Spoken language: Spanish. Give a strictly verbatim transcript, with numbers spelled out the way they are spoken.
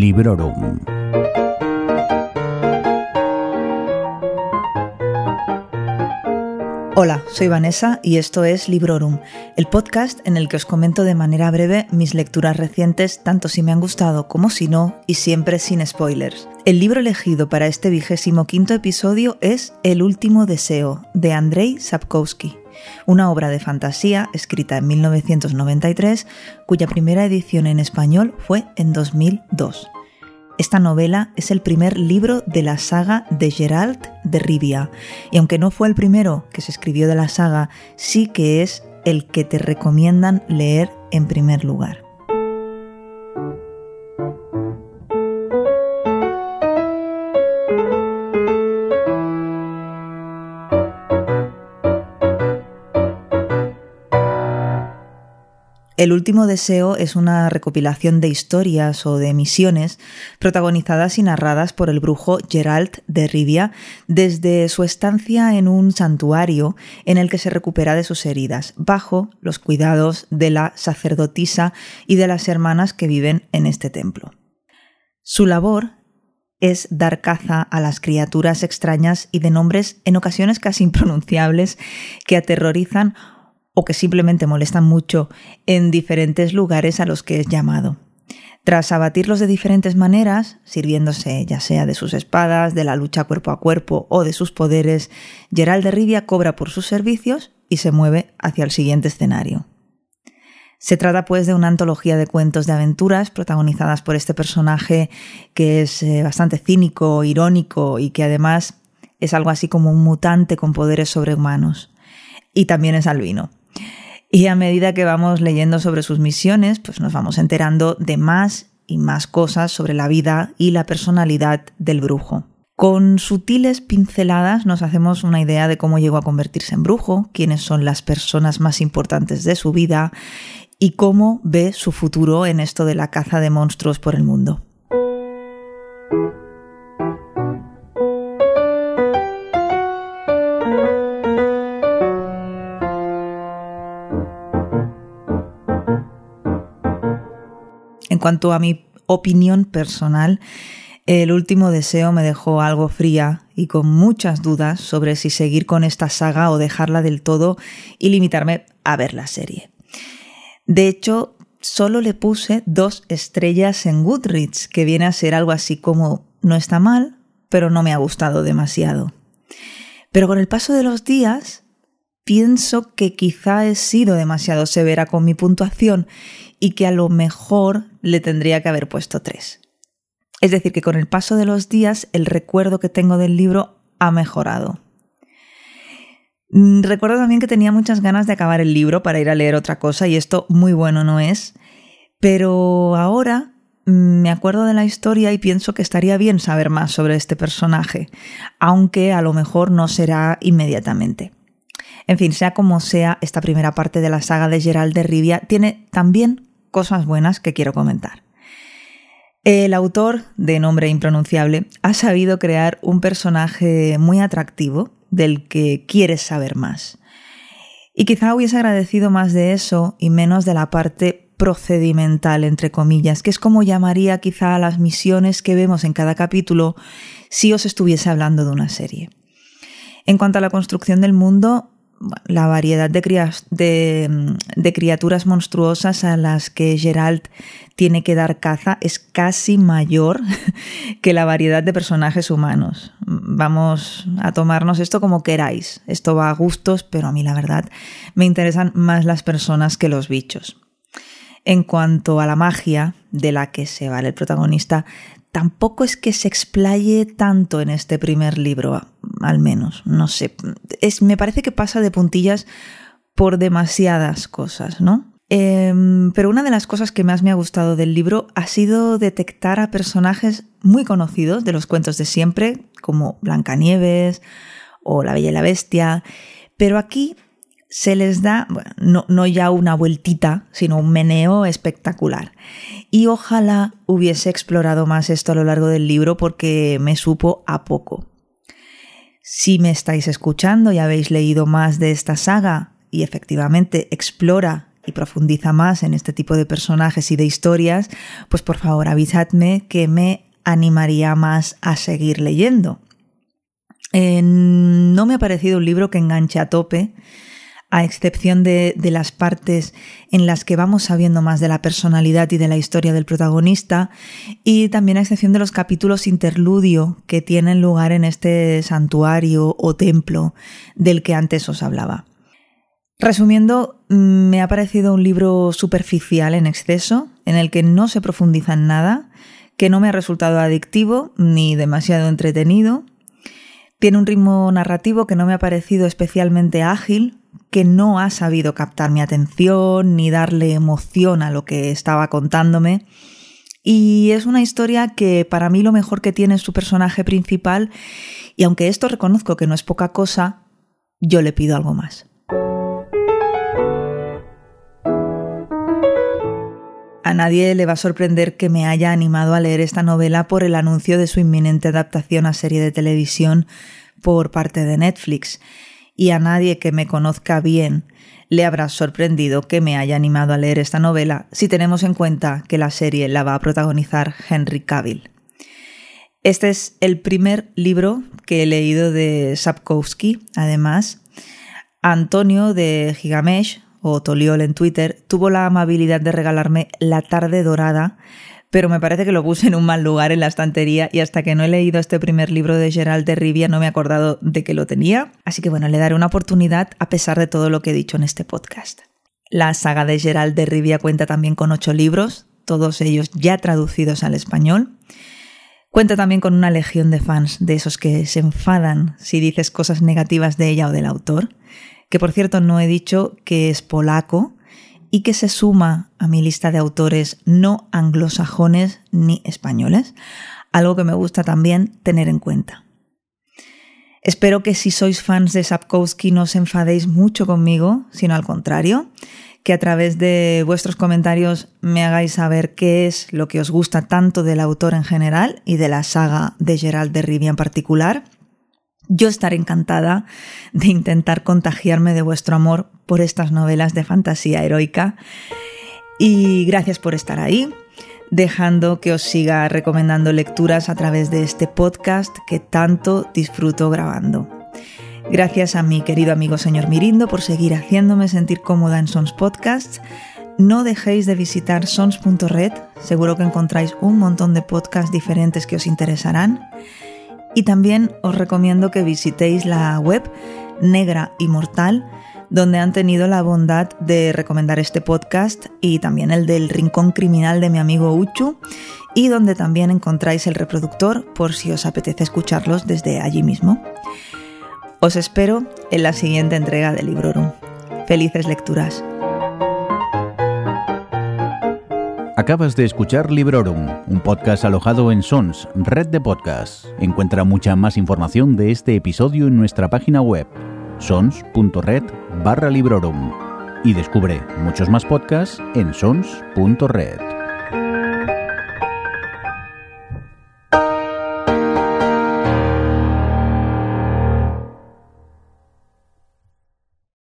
Librorum. Hola, soy Vanessa y esto es Librorum, el podcast en el que os comento de manera breve mis lecturas recientes, tanto si me han gustado como si no, y siempre sin spoilers. El libro elegido para este vigésimo quinto episodio es El último deseo, de Andrzej Sapkowski, una obra de fantasía escrita en mil novecientos noventa y tres, cuya primera edición en español fue en dos mil dos. Esta novela es el primer libro de la saga de Geralt de Rivia, y aunque no fue el primero que se escribió de la saga, sí que es el que te recomiendan leer en primer lugar. El último deseo es una recopilación de historias o de misiones protagonizadas y narradas por el brujo Geralt de Rivia desde su estancia en un santuario en el que se recupera de sus heridas, bajo los cuidados de la sacerdotisa y de las hermanas que viven en este templo. Su labor es dar caza a las criaturas extrañas y de nombres en ocasiones casi impronunciables que aterrorizan o que simplemente molestan mucho en diferentes lugares a los que es llamado. Tras abatirlos de diferentes maneras, sirviéndose ya sea de sus espadas, de la lucha cuerpo a cuerpo o de sus poderes, Geralt de Rivia cobra por sus servicios y se mueve hacia el siguiente escenario. Se trata pues de una antología de cuentos de aventuras protagonizadas por este personaje que es eh, bastante cínico, irónico y que además es algo así como un mutante con poderes sobrehumanos. Y también es albino. Y a medida que vamos leyendo sobre sus misiones, pues nos vamos enterando de más y más cosas sobre la vida y la personalidad del brujo. Con sutiles pinceladas nos hacemos una idea de cómo llegó a convertirse en brujo, quiénes son las personas más importantes de su vida y cómo ve su futuro en esto de la caza de monstruos por el mundo. En cuanto a mi opinión personal, El último deseo me dejó algo fría y con muchas dudas sobre si seguir con esta saga o dejarla del todo y limitarme a ver la serie. De hecho, solo le puse dos estrellas en Goodreads, que viene a ser algo así como no está mal, pero no me ha gustado demasiado. Pero con el paso de los días, pienso que quizá he sido demasiado severa con mi puntuación y que a lo mejor le tendría que haber puesto tres. Es decir, que con el paso de los días el recuerdo que tengo del libro ha mejorado. Recuerdo también que tenía muchas ganas de acabar el libro para ir a leer otra cosa y esto muy bueno no es, pero ahora me acuerdo de la historia y pienso que estaría bien saber más sobre este personaje, aunque a lo mejor no será inmediatamente. En fin, sea como sea, esta primera parte de la saga de Geralt de Rivia tiene también cosas buenas que quiero comentar. El autor, de nombre impronunciable, ha sabido crear un personaje muy atractivo del que quieres saber más. Y quizá hubiese agradecido más de eso y menos de la parte procedimental, entre comillas, que es como llamaría quizá a las misiones que vemos en cada capítulo si os estuviese hablando de una serie. En cuanto a la construcción del mundo, la variedad de, crias, de, de criaturas monstruosas a las que Geralt tiene que dar caza es casi mayor que la variedad de personajes humanos. Vamos a tomarnos esto como queráis. Esto va a gustos, pero a mí la verdad me interesan más las personas que los bichos. En cuanto a la magia de la que se vale el protagonista, tampoco es que se explaye tanto en este primer libro, al menos, no sé. Es, me parece que pasa de puntillas por demasiadas cosas, ¿no? Eh, pero una de las cosas que más me ha gustado del libro ha sido detectar a personajes muy conocidos de los cuentos de siempre, como Blancanieves o La Bella y la Bestia, pero aquí se les da, bueno, no, no ya una vueltita, sino un meneo espectacular. Y ojalá hubiese explorado más esto a lo largo del libro porque me supo a poco. Si me estáis escuchando y habéis leído más de esta saga y efectivamente explora y profundiza más en este tipo de personajes y de historias, pues por favor avisadme, que me animaría más a seguir leyendo. Eh, no me ha parecido un libro que enganche a tope, a excepción de, de las partes en las que vamos sabiendo más de la personalidad y de la historia del protagonista, y también a excepción de los capítulos interludio que tienen lugar en este santuario o templo del que antes os hablaba. Resumiendo, me ha parecido un libro superficial en exceso, en el que no se profundiza en nada, que no me ha resultado adictivo ni demasiado entretenido. Tiene un ritmo narrativo que no me ha parecido especialmente ágil, que no ha sabido captar mi atención ni darle emoción a lo que estaba contándome. Y es una historia que para mí lo mejor que tiene es su personaje principal, y aunque esto reconozco que no es poca cosa, yo le pido algo más. A nadie le va a sorprender que me haya animado a leer esta novela por el anuncio de su inminente adaptación a serie de televisión por parte de Netflix. Y a nadie que me conozca bien le habrá sorprendido que me haya animado a leer esta novela si tenemos en cuenta que la serie la va a protagonizar Henry Cavill. Este es el primer libro que he leído de Sapkowski. Además, Antonio de Gigamesh, o Toliol en Twitter, tuvo la amabilidad de regalarme La tarde dorada, pero me parece que lo puse en un mal lugar en la estantería, y hasta que no he leído este primer libro de Gerald de Rivia no me he acordado de que lo tenía. Así que bueno, le daré una oportunidad a pesar de todo lo que he dicho en este podcast. La saga de Gerald de Rivia cuenta también con ocho libros, todos ellos ya traducidos al español. Cuenta también con una legión de fans, de esos que se enfadan si dices cosas negativas de ella o del autor, que por cierto no he dicho que es polaco y que se suma a mi lista de autores no anglosajones ni españoles, algo que me gusta también tener en cuenta. Espero que si sois fans de Sapkowski no os enfadéis mucho conmigo, sino al contrario, que a través de vuestros comentarios me hagáis saber qué es lo que os gusta tanto del autor en general y de la saga de Gerald de Rivia en particular. Yo estaré encantada de intentar contagiarme de vuestro amor por estas novelas de fantasía heroica. Y gracias por estar ahí, dejando que os siga recomendando lecturas a través de este podcast que tanto disfruto grabando. Gracias a mi querido amigo señor Mirindo por seguir haciéndome sentir cómoda en Sons Podcasts. No dejéis de visitar sons punto red, seguro que encontráis un montón de podcasts diferentes que os interesarán. Y también os recomiendo que visitéis la web Negra Inmortal, donde han tenido la bondad de recomendar este podcast y también el del Rincón Criminal de mi amigo Uchu, y donde también encontráis el reproductor por si os apetece escucharlos desde allí mismo. Os espero en la siguiente entrega de Librorum. Felices lecturas. Acabas de escuchar Librorum, un podcast alojado en Sons, red de podcasts. Encuentra mucha más información de este episodio en nuestra página web, sons punto red barra Librorum, y descubre muchos más podcasts en sons punto red.